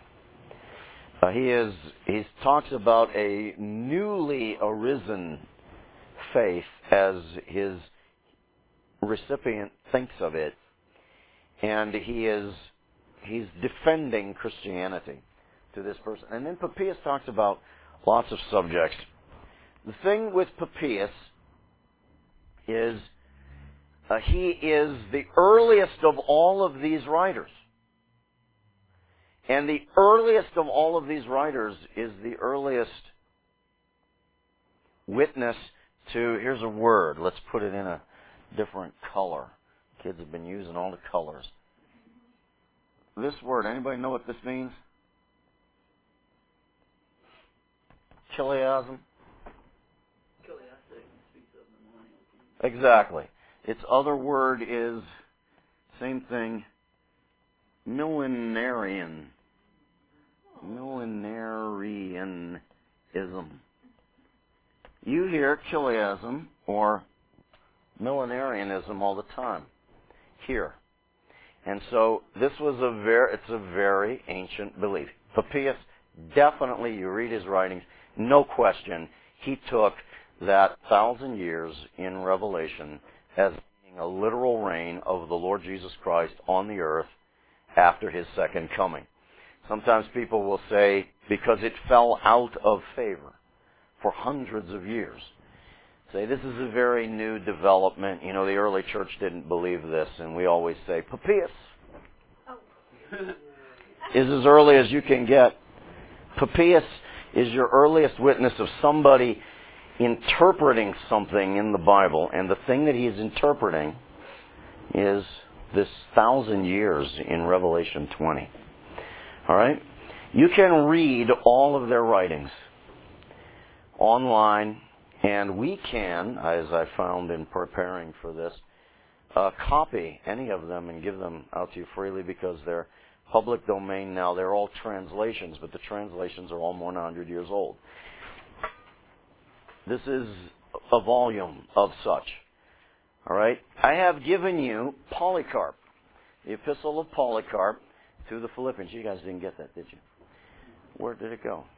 He talks about a newly arisen faith as his recipient thinks of it, and he's defending Christianity to this person. And then Papias talks about lots of subjects. The thing with Papias is he is the earliest of all of these writers. And the earliest of all of these writers is the earliest witness to, here's a word, let's put it in a different color. Kids have been using all the colors. This word, anybody know what this means? Chiliasm? Chiliastic speaks of the millennial kingdom. Exactly. Its other word is, same thing, millenarian. Millenarianism. You hear Chiliasm or millenarianism all the time here. And so this was it's a very ancient belief. Papias, definitely, you read his writings, no question, he took that 1,000 years in Revelation as being a literal reign of the Lord Jesus Christ on the earth after his second coming. Sometimes people will say, because it fell out of favor for hundreds of years, say this is a very new development. You know, the early church didn't believe this, and we always say, Papias is as early as you can get. Papias is your earliest witness of somebody interpreting something in the Bible, and the thing that he is interpreting is this 1,000 years in Revelation 20. All right? You can read all of their writings online, and we can, as I found in preparing for this, copy any of them and give them out to you freely because they're public domain now. They're all translations, but the translations are all more than 100 years old. This is a volume of such. All right? I have given you Polycarp, the Epistle of Polycarp to the Philippians. You guys didn't get that, did you? Where did it go?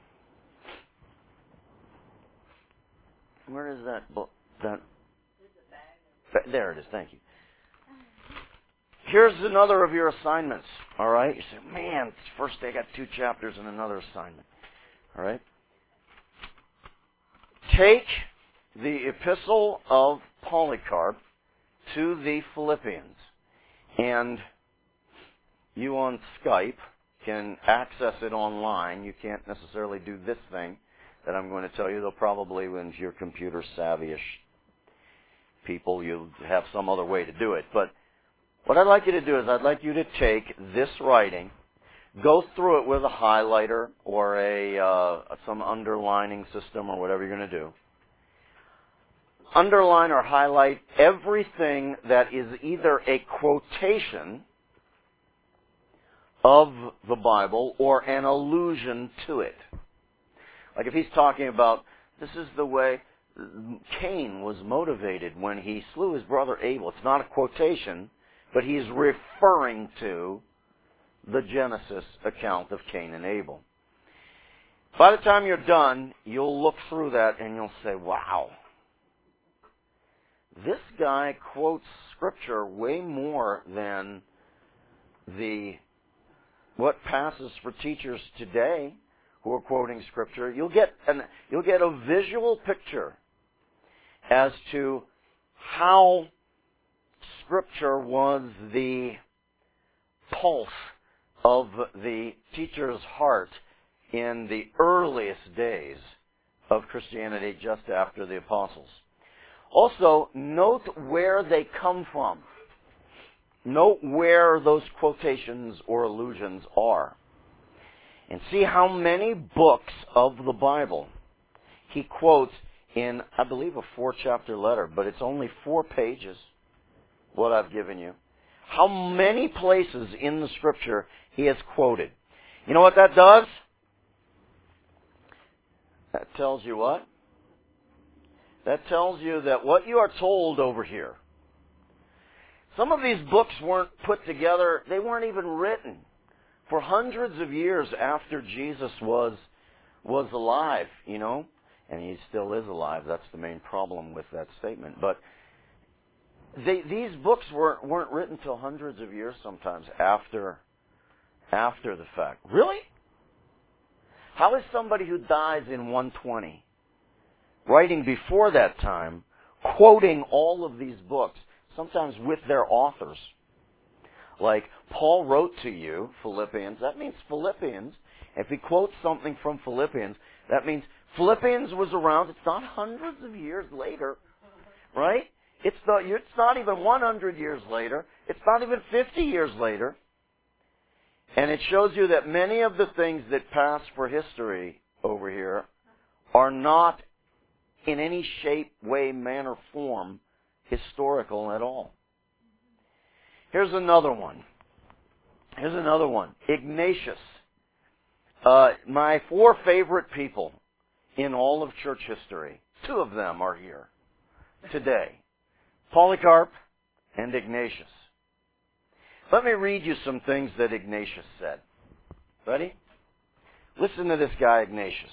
Where is that book? There it is. Thank you. Here's another of your assignments. All right? You say, man, first day I got 2 chapters and another assignment. All right? Take the Epistle of Polycarp to the Philippians, and you on Skype can access it online. You can't necessarily do this thing that I'm going to tell you. They'll probably, when you're computer savvy-ish people, you'll have some other way to do it. But what I'd like you to do is I'd like you to take this writing, go through it with a highlighter or some underlining system or whatever you're going to do. Underline or highlight everything that is either a quotation of the Bible or an allusion to it. Like if he's talking about, this is the way Cain was motivated when he slew his brother Abel. It's not a quotation, but he's referring to the Genesis account of Cain and Abel. By the time you're done, you'll look through that and you'll say, wow, this guy quotes Scripture way more than what passes for teachers today who are quoting Scripture. You'll get a visual picture as to how Scripture was the pulse of the teacher's heart in the earliest days of Christianity, just after the apostles. Also, note where they come from. Note where those quotations or allusions are. And see how many books of the Bible he quotes in, I believe, a 4-chapter letter, but it's only 4 pages, what I've given you. How many places in the Scripture he has quoted. You know what that does? That tells you what? That tells you that what you are told over here, some of these books weren't put together, they weren't even written for hundreds of years after Jesus was alive, you know, and he still is alive. That's the main problem with that statement. But these books weren't written till hundreds of years sometimes after the fact. Really? How is somebody who dies in 120 writing before that time, quoting all of these books, sometimes with their authors? Like, Paul wrote to you, Philippians. That means Philippians. If he quotes something from Philippians, that means Philippians was around. It's not hundreds of years later, right? It's not even 100 years later. It's not even 50 years later. And it shows you that many of the things that pass for history over here are not in any shape, way, manner, form historical at all. Here's another one. Ignatius. My 4 favorite people in all of church history. Two of them are here today. Polycarp and Ignatius. Let me read you some things that Ignatius said. Ready? Listen to this guy, Ignatius.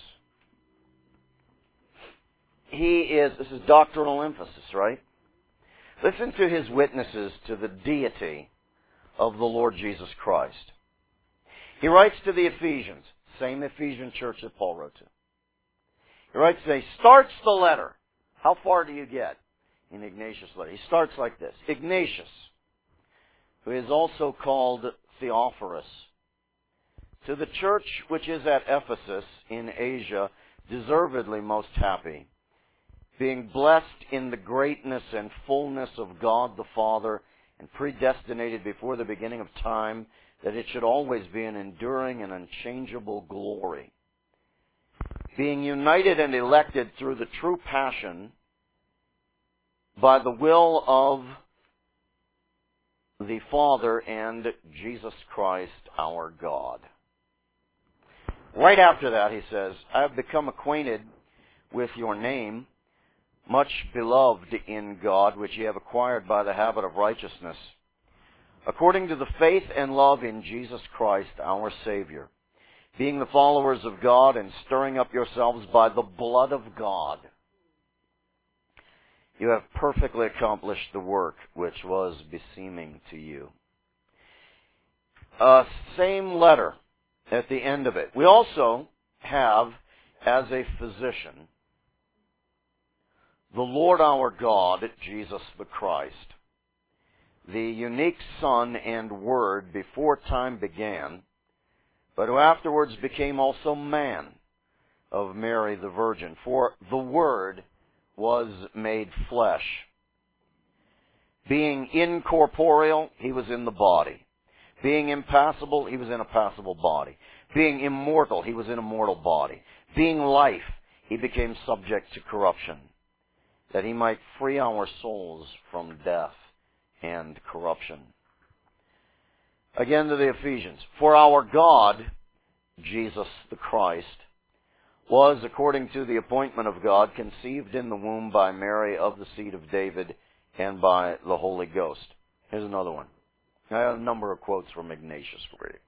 This is doctrinal emphasis, right? Listen to his witnesses to the deity of the Lord Jesus Christ. He writes to the Ephesians, same Ephesian church that Paul wrote to. He writes, he starts the letter. How far do you get in Ignatius' letter? He starts like this. Ignatius, who is also called Theophorus, to the church which is at Ephesus in Asia, deservedly most happy, being blessed in the greatness and fullness of God the Father, and predestinated before the beginning of time, that it should always be an enduring and unchangeable glory, being united and elected through the true passion by the will of the Father and Jesus Christ our God. Right after that, he says, I have become acquainted with your name, much beloved in God, which ye have acquired by the habit of righteousness, according to the faith and love in Jesus Christ our Savior, being the followers of God and stirring up yourselves by the blood of God. You have perfectly accomplished the work which was beseeming to you. Same letter at the end of it. We also have, as a physician, the Lord our God, Jesus the Christ, the unique Son and Word before time began, but who afterwards became also man of Mary the Virgin. For the Word was made flesh. Being incorporeal, he was in the body. Being impassible, he was in a passible body. Being immortal, he was in a mortal body. Being life, he became subject to corruption, that he might free our souls from death and corruption. Again to the Ephesians. For our God, Jesus the Christ, was, according to the appointment of God, conceived in the womb by Mary of the seed of David and by the Holy Ghost. Here's another one. I have a number of quotes from Ignatius for you.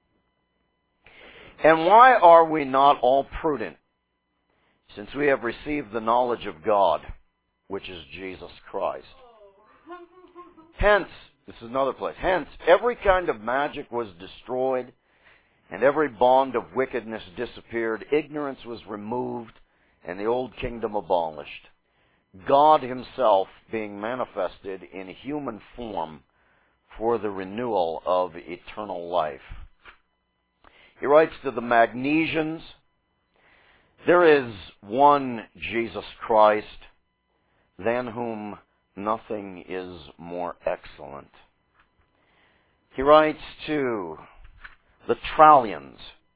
And why are we not all prudent, since we have received the knowledge of God, which is Jesus Christ? Hence, this is another place, hence every kind of magic was destroyed, and every bond of wickedness disappeared. Ignorance was removed, and the old kingdom abolished. God himself being manifested in human form for the renewal of eternal life. He writes to the Magnesians, there is one Jesus Christ, than whom nothing is more excellent. He writes to the Trallians,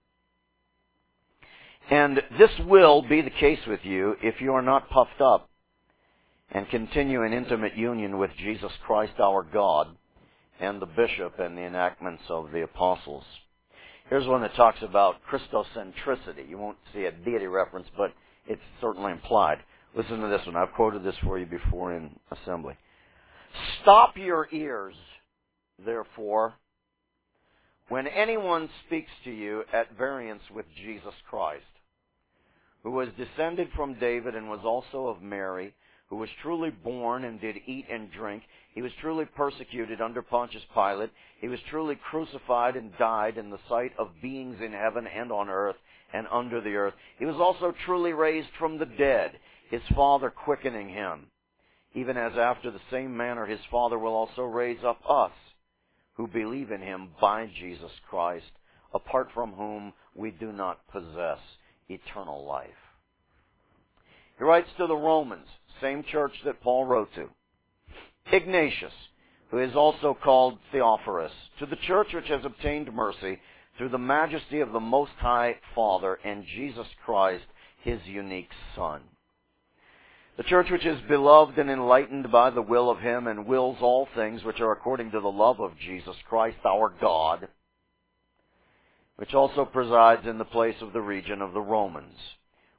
and this will be the case with you if you are not puffed up and continue in intimate union with Jesus Christ our God and the bishop and the enactments of the apostles. Here's one that talks about Christocentricity. You won't see a deity reference, but it's certainly implied. Listen to this one. I've quoted this for you before in assembly. Stop your ears, therefore, when anyone speaks to you at variance with Jesus Christ, who was descended from David and was also of Mary, who was truly born and did eat and drink. He was truly persecuted under Pontius Pilate. He was truly crucified and died in the sight of beings in heaven and on earth and under the earth. He was also truly raised from the dead, his Father quickening him, even as after the same manner his Father will also raise up us, who believe in him by Jesus Christ, apart from whom we do not possess eternal life. He writes to the Romans, same church that Paul wrote to. Ignatius, who is also called Theophorus, to the church which has obtained mercy through the majesty of the Most High Father and Jesus Christ, his unique Son. The church which is beloved and enlightened by the will of him and wills all things which are according to the love of Jesus Christ our God, which also presides in the place of the region of the Romans,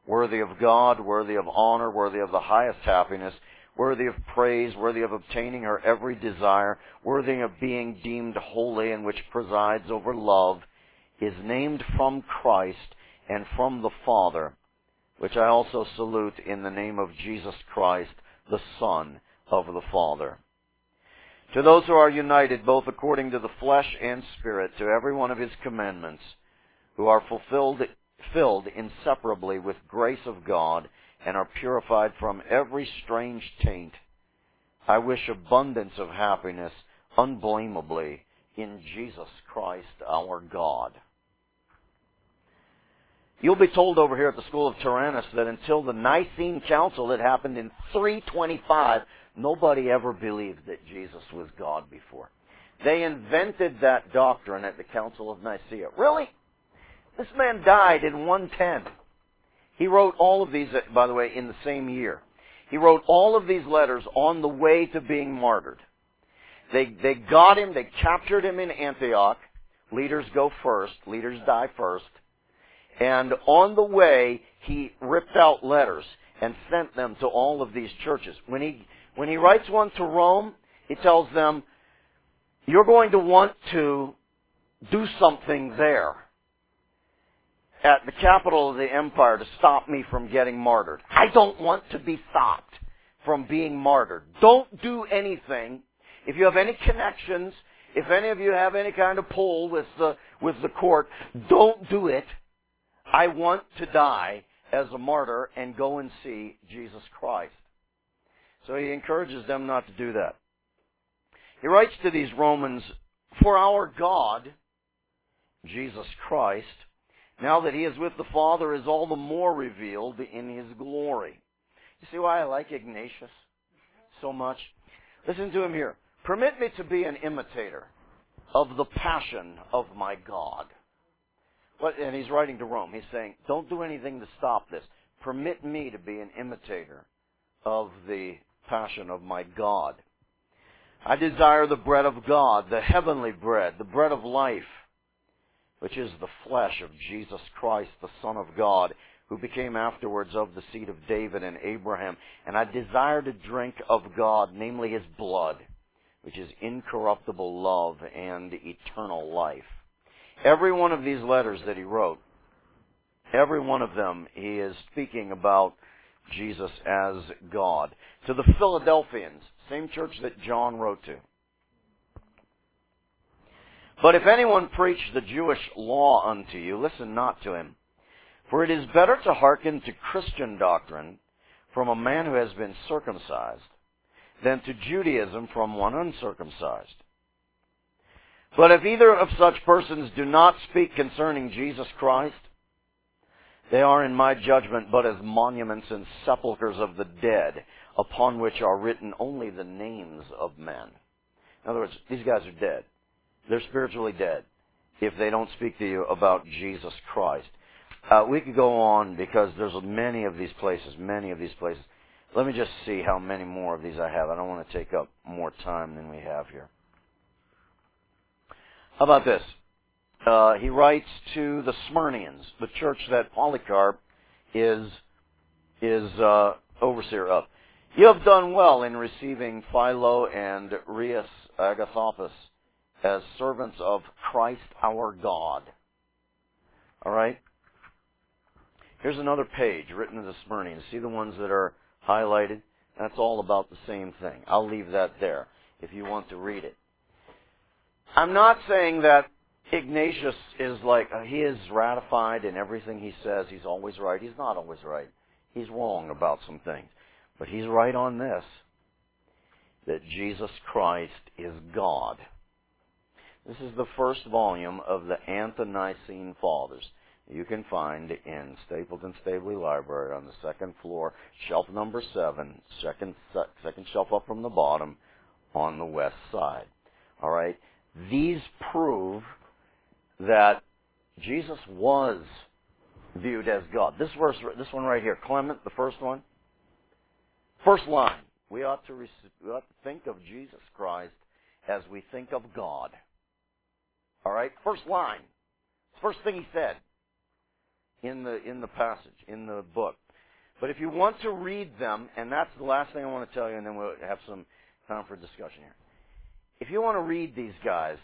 worthy of God, worthy of honor, worthy of the highest happiness, worthy of praise, worthy of obtaining her every desire, worthy of being deemed holy, and which presides over love, is named from Christ and from the Father, which I also salute in the name of Jesus Christ, the Son of the Father. To those who are united, both according to the flesh and spirit, to every one of his commandments, who are filled inseparably with grace of God, and are purified from every strange taint, I wish abundance of happiness unblameably in Jesus Christ our God. You'll be told over here at the School of Tyrannus that until the Nicene Council that happened in 325, nobody ever believed that Jesus was God before. They invented that doctrine at the Council of Nicaea. Really? This man died in 110. He wrote all of these, by the way, in the same year. He wrote all of these letters on the way to being martyred. They got him, they captured him in Antioch. Leaders go first, leaders die first. And on the way, he ripped out letters and sent them to all of these churches. When he writes one to Rome, he tells them, you're going to want to do something there at the capital of the empire to stop me from getting martyred. I don't want to be stopped from being martyred. Don't do anything. If you have any connections, if any of you have any kind of pull with the court, don't do it. I want to die as a martyr and go and see Jesus Christ. So he encourages them not to do that. He writes to these Romans, for our God, Jesus Christ, now that he is with the Father, is all the more revealed in his glory. You see why I like Ignatius so much? Listen to him here. Permit me to be an imitator of the passion of my God. And he's writing to Rome. He's saying, don't do anything to stop this. Permit me to be an imitator of the passion of my God. I desire the bread of God, the heavenly bread, the bread of life, which is the flesh of Jesus Christ, the Son of God, who became afterwards of the seed of David and Abraham. And I desire to drink of God, namely his blood, which is incorruptible love and eternal life. Every one of these letters that he wrote, every one of them, he is speaking about Jesus as God. To the Philadelphians, same church that John wrote to. But if anyone preach the Jewish law unto you, listen not to him. For it is better to hearken to Christian doctrine from a man who has been circumcised than to Judaism from one uncircumcised. But if either of such persons do not speak concerning Jesus Christ, they are in my judgment but as monuments and sepulchres of the dead, upon which are written only the names of men. In other words, these guys are dead. They're spiritually dead if they don't speak to you about Jesus Christ. We could go on because there's many of these places. Let me just see how many more of these I have. I don't want to take up more time than we have here. How about this? He writes to the Smyrnians, the church that Polycarp is overseer of. You have done well in receiving Philo and Reus Agathopus as servants of Christ our God. All right? Here's another page written to the Smyrnians. See the ones that are highlighted? That's all about the same thing. I'll leave that there if you want to read it. I'm not saying that Ignatius is like, he is ratified in everything he says. He's always right. He's not always right. He's wrong about some things. But he's right on this, that Jesus Christ is God. This is the first volume of the Ante-Nicene Fathers. You can find in Stapleton Stabley Library on the second floor, shelf number 7, second shelf up from the bottom on the west side. All right? These prove that Jesus was viewed as God. This one right here, Clement, the first one. First line, we ought to think of Jesus Christ as we think of God. All right? First line. First thing he said. in the passage, in the book. But if you want to read them, and that's the last thing I want to tell you, and then we'll have some time for discussion here. If you want to read these guys,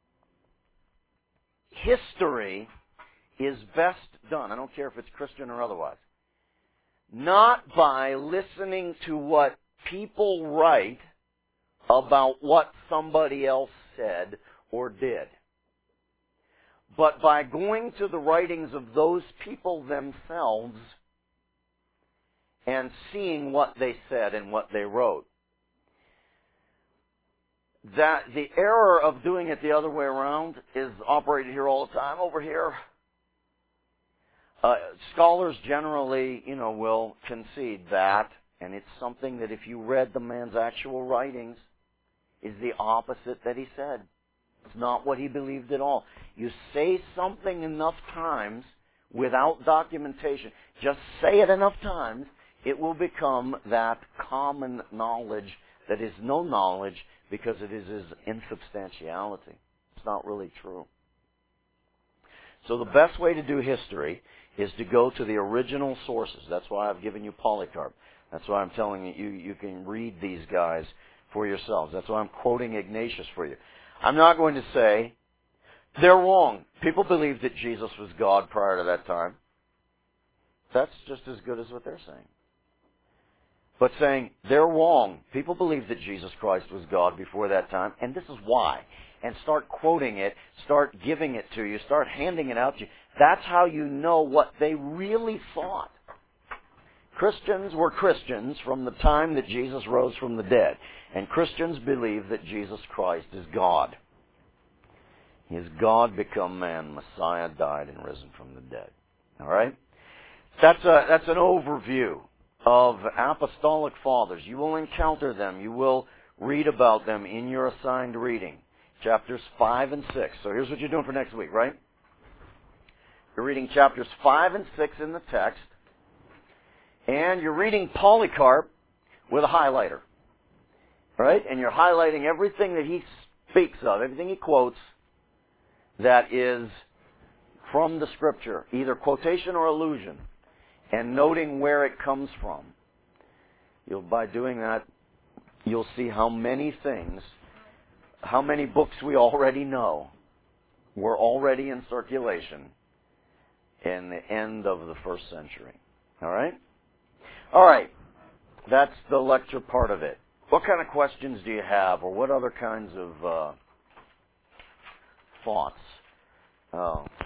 history is best done, I don't care if it's Christian or otherwise, not by listening to what people write about what somebody else said or did, but by going to the writings of those people themselves and seeing what they said and what they wrote. That the error of doing it the other way around is operated here all the time over here. Scholars generally, will concede that, and it's something that if you read the man's actual writings, is the opposite that he said. It's not what he believed at all. You say something enough times without documentation, just say it enough times, it will become that common knowledge that is no knowledge because it is his insubstantiality. It's not really true. So the best way to do history is to go to the original sources. That's why I've given you Polycarp. That's why I'm telling you can read these guys for yourselves. That's why I'm quoting Ignatius for you. I'm not going to say they're wrong. People believed that Jesus was God prior to that time. That's just as good as what they're saying. But saying they're wrong. People believed that Jesus Christ was God before that time, and this is why. And start quoting it, start giving it to you, start handing it out to you. That's how you know what they really thought. Christians were Christians from the time that Jesus rose from the dead. And Christians believe that Jesus Christ is God. He is God become man. Messiah died and risen from the dead. All right? That's an overview of apostolic fathers. You will encounter them. You will read about them in your assigned reading. Chapters 5 and 6. So here's what you're doing for next week, right? You're reading chapters 5 and 6 in the text. And you're reading Polycarp with a highlighter. Right? And you're highlighting everything that he speaks of, everything he quotes that is from the Scripture, either quotation or allusion, and noting where it comes from. By doing that, you'll see how many things, how many books we already know were already in circulation in the end of the first century. All right? All right. That's the lecture part of it. What kind of questions do you have, or what other kinds of thoughts?